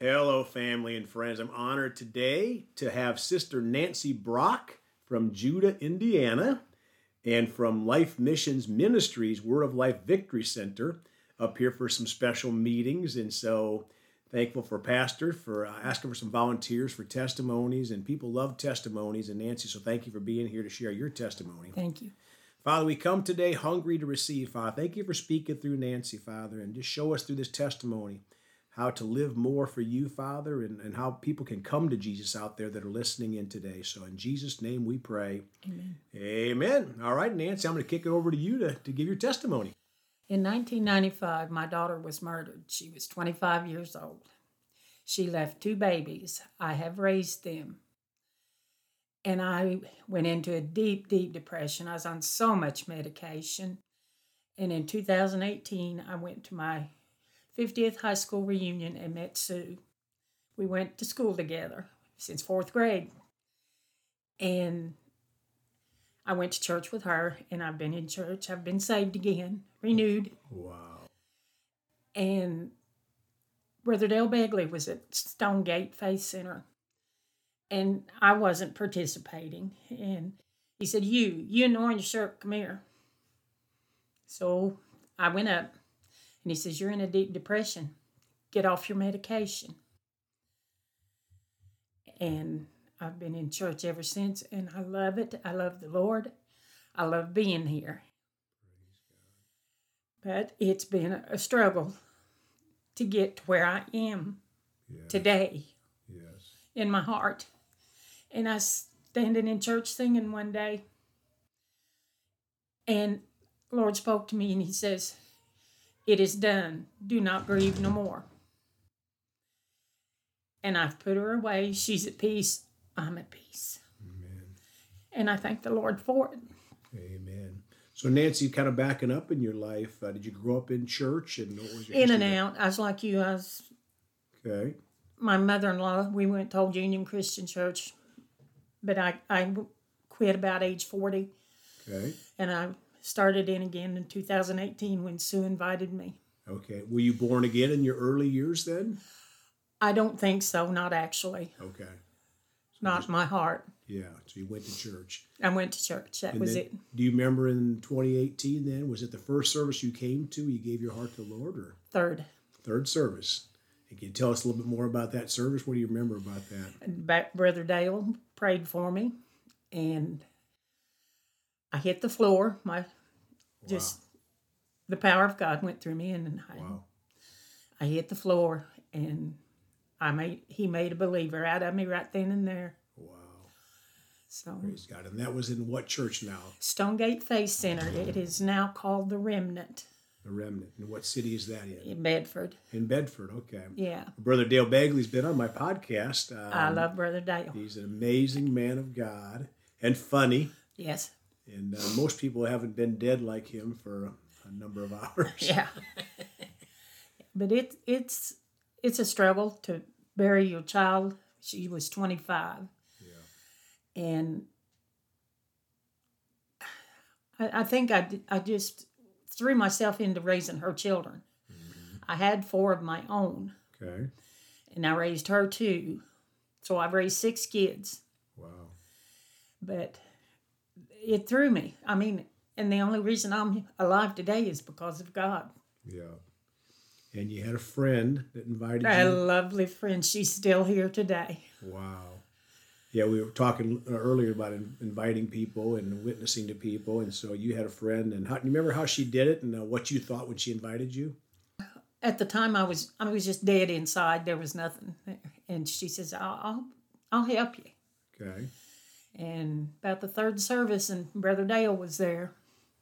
Hello, family and friends. I'm honored today to have Sister Nancy Brock from Judah, Indiana, and from Life Missions Ministries, Word of Life Victory Center, up here for some special meetings. And so thankful for Pastor for asking for some volunteers for testimonies, and people love testimonies. And Nancy, so thank you for being here to share your testimony. Thank you. Father, we come today hungry to receive, Father. Thank you for speaking through Nancy, Father, and just show us through this testimony how to live more for you, Father, and how people can come to Jesus out there that are listening in today. So in Jesus' name we pray. Amen. Amen. All right, Nancy, I'm going to kick it over to you to give your testimony. In 1995, my daughter was murdered. She was 25 years old. She left 2 babies. I have raised them. And I went into a deep, deep depression. I was on so much medication. And in 2018, I went to my 50th high school reunion and met Sue. We went to school together since 4th grade. And I went to church with her, and I've been in church. I've been saved again, renewed. Wow. And Brother Dale Begley was at Stonegate Faith Center. And I wasn't participating. And he said, you in the orange shirt, come here. So I went up. And he says, you're in a deep depression. Get off your medication. And I've been in church ever since, and I love it. I love the Lord. I love being here. But it's been a struggle to get to where I am today in my heart. And I was standing in church singing one day, and the Lord spoke to me, and he says, it is done. Do not grieve no more. And I've put her away. She's at peace. I'm at peace. Amen. And I thank the Lord for it. Amen. So Nancy, kind of backing up in your life, did you grow up in church? And what was your in and history? out. I was like you. Okay. My mother-in-law, we went to Old Union Christian Church. But I quit about age 40. Okay. And I started in again in 2018 when Sue invited me. Okay. Were you born again in your early years then? I don't think so, not actually. Okay. So not my heart. Yeah, so you went to church. I went to church, that was it. Do you remember in 2018 then, was it the first service you came to, you gave your heart to the Lord? Or Third service. And can you tell us a little bit more about that service? What do you remember about that? Brother Dale prayed for me, and I hit the floor. The power of God went through me, and I hit the floor, and he made a believer out of me right then and there. Wow. So praise God. And that was in what church now? Stonegate Faith Center. It is now called The Remnant. The Remnant. And what city is that in? In Bedford. In Bedford, okay. Yeah. Brother Dale Begley's been on my podcast. I love Brother Dale. He's an amazing man of God and funny. Yes. And most people haven't been dead like him for a number of hours. Yeah. But it's a struggle to bury your child. She was 25. Yeah. And I think I just threw myself into raising her children. Mm-hmm. I had 4 of my own. Okay. And I raised her 2. So I've raised 6 kids. Wow. But it threw me. I mean, and the only reason I'm alive today is because of God. Yeah. And you had a friend that invited you. A lovely friend. She's still here today. Wow. Yeah, we were talking earlier about inviting people and witnessing to people. And so you had a friend. And do you remember how she did it and what you thought when she invited you? At the time, I was just dead inside. There was nothing there. And she says, I'll help you. Okay. And about the 3rd service, and Brother Dale was there.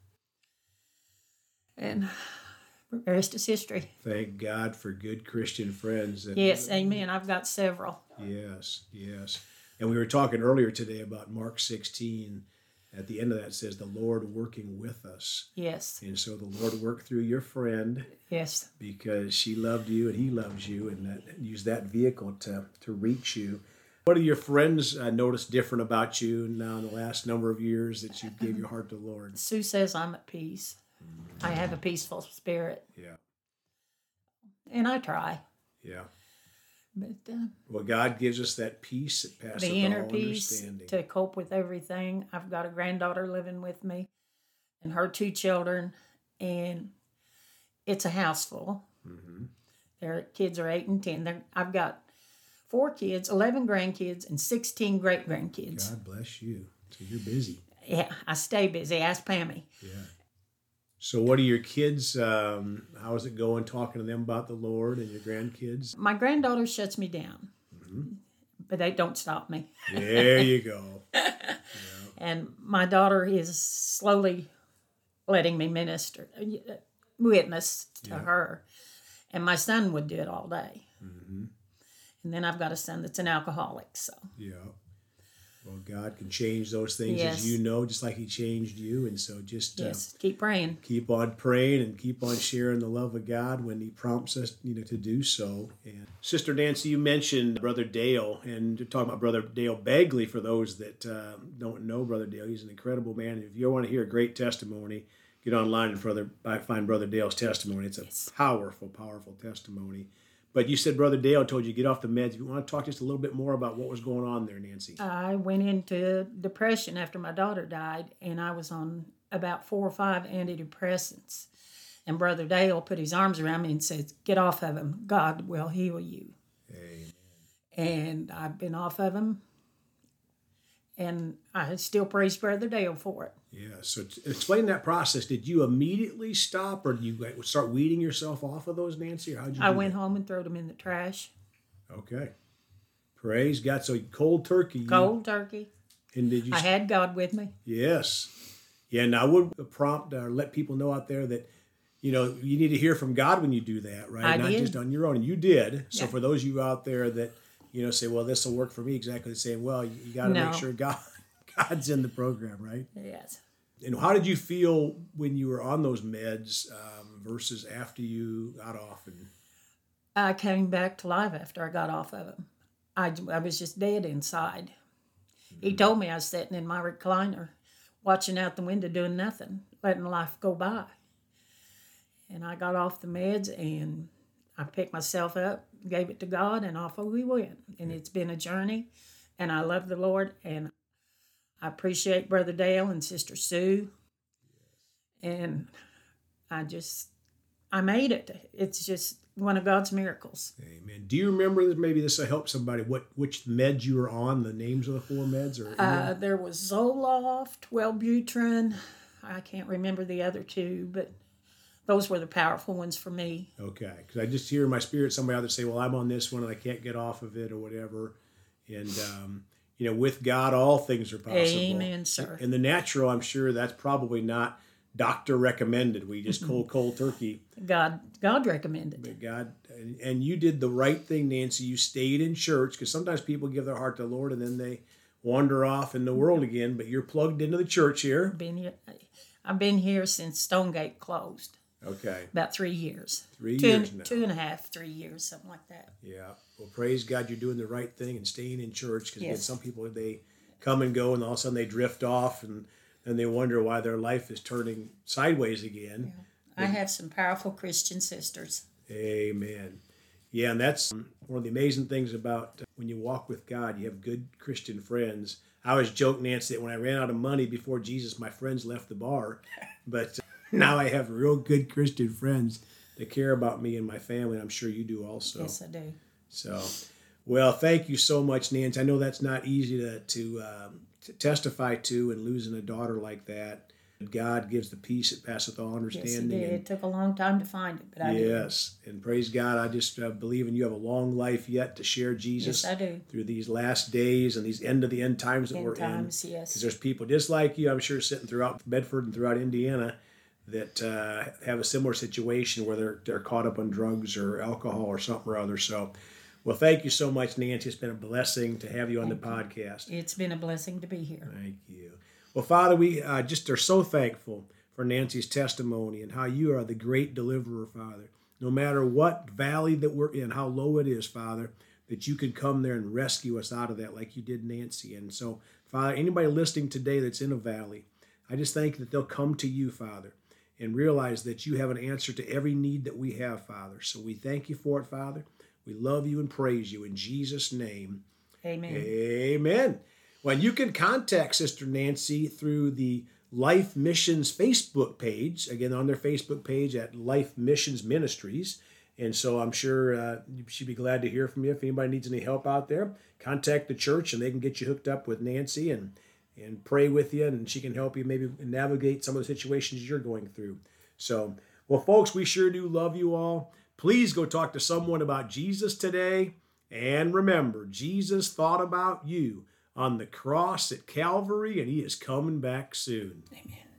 And the rest is history. Thank God for good Christian friends. Yes, amen. I've got several. Yes. And we were talking earlier today about Mark 16. At the end of that says, the Lord working with us. Yes. And so the Lord worked through your friend. Yes. Because she loved you and he loves you, and used that vehicle to reach you. What do your friends notice different about you now in the last number of years that you gave your heart to the Lord? Sue says I'm at peace. Mm-hmm. I have a peaceful spirit. Yeah. And I try. Yeah. But Well, God gives us that peace that passes the inner all peace understanding. to cope with everything. I've got a granddaughter living with me and her 2 children, and it's a house full. Mm-hmm. Their kids are 8 and 10. I've got 4 kids, 11 grandkids, and 16 great-grandkids. God bless you. So you're busy. Yeah, I stay busy. Ask Pammy. Yeah. So what are your kids, how is it going talking to them about the Lord and your grandkids? My granddaughter shuts me down, but they don't stop me. There you go. And my daughter is slowly letting me witness to her. And my son would do it all day. Mm-hmm. And then I've got a son that's an alcoholic. So Yeah. Well, God can change those things, Yes. as you know, just like he changed you. And so just yes, keep praying. keep on praying and keep on sharing the love of God when he prompts us, to do so. And Sister Nancy, you mentioned Brother Dale, and you're talking about Brother Dale Begley. For those that don't know Brother Dale, he's an incredible man. And if you want to hear a great testimony, get online and find Brother Dale's testimony. It's a powerful, powerful testimony. But you said Brother Dale told you to get off the meds. You want to talk just a little bit more about what was going on there, Nancy? I went into depression after my daughter died, and I was on about 4 or 5 antidepressants. And Brother Dale put his arms around me and said, "Get off of them. God will heal you." Amen. And I've been off of them, and I still praise Brother Dale for it. Yeah, so explain that process. Did you immediately stop, or did you start weeding yourself off of those, Nancy? Or how'd you I do went that? home and threw them in the trash. Okay. Praise God. So cold turkey. Cold turkey. And did you? I had God with me. Yes. Yeah, and I would prompt or let people know out there that, you need to hear from God when you do that, right? I Not did. just on your own. And you did. So Yeah. for those of you out there that, say, well, this will work for me, exactly the same. Well, you got to No. make sure God's in the program, right? Yes. And how did you feel when you were on those meds versus after you got off? And I came back to life after I got off of them. I was just dead inside. He told me I was sitting in my recliner, watching out the window, doing nothing, letting life go by. And I got off the meds, and I picked myself up, gave it to God, and off we went. And it's been a journey, and I love the Lord, and I appreciate Brother Dale and Sister Sue. And I made it. It's just one of God's miracles. amen. Do you remember that? Maybe this will help somebody. Which meds you were on? The names of the 4 meds, or There was Zoloft, Wellbutrin. I can't remember the other 2, but those were the powerful ones for me. okay? Because I just hear in my spirit somebody out there say, "Well, I'm on this one and I can't get off of it," or whatever. And with God, all things are possible. Amen, sir. In the natural, I'm sure that's probably not doctor recommended. We just cold turkey. God recommended. But God, and you did the right thing, Nancy. You stayed in church, because sometimes people give their heart to the Lord and then they wander off in the world again. But you're plugged into the church here. I've been here since Stonegate closed. Okay. About 3 years. 3 years now. 2.5, 3 years, something like that. Yeah. Well, praise God, you're doing the right thing and staying in church, because Yes. some people, they come and go and all of a sudden they drift off and they wonder why their life is turning sideways again. I have some powerful Christian sisters. Amen. Yeah, and that's one of the amazing things about when you walk with God, you have good Christian friends. I always joke, Nancy, that when I ran out of money before Jesus, my friends left the bar. But now I have real good Christian friends that care about me and my family. I'm sure you do also. Yes, I do. So, well, thank you so much, Nancy. I know that's not easy to testify to, and losing a daughter like that. God gives the peace that passeth all Yes, it understanding. did. It took a long time to find it, but I did. Yes, and praise God. I just believe in you have a long life yet to share Jesus Yes, I do. through these last days and these end of the end times that End we're times, in. yes. Because there's people just like you, I'm sure, sitting throughout Bedford and throughout Indiana that have a similar situation where they're caught up on drugs or alcohol or something or other. So, well, thank you so much, Nancy. It's been a blessing to have you on the podcast. It's been a blessing to be here. Thank you. Well, Father, we just are so thankful for Nancy's testimony and how you are the great deliverer, Father. No matter what valley that we're in, how low it is, Father, that you could come there and rescue us out of that like you did Nancy. And so, Father, anybody listening today that's in a valley, I just thank that they'll come to you, Father, and realize that you have an answer to every need that we have, Father. So we thank you for it, Father. We love you and praise you in Jesus' name. Amen. Amen. Well, you can contact Sister Nancy through the Life Missions Facebook page, again, on their Facebook page at Life Missions Ministries. And so I'm sure she'd be glad to hear from you. If anybody needs any help out there, contact the church and they can get you hooked up with Nancy and pray with you, and she can help you maybe navigate some of the situations you're going through. So, well, folks, we sure do love you all. Please go talk to someone about Jesus today. And remember, Jesus thought about you on the cross at Calvary, and he is coming back soon. Amen.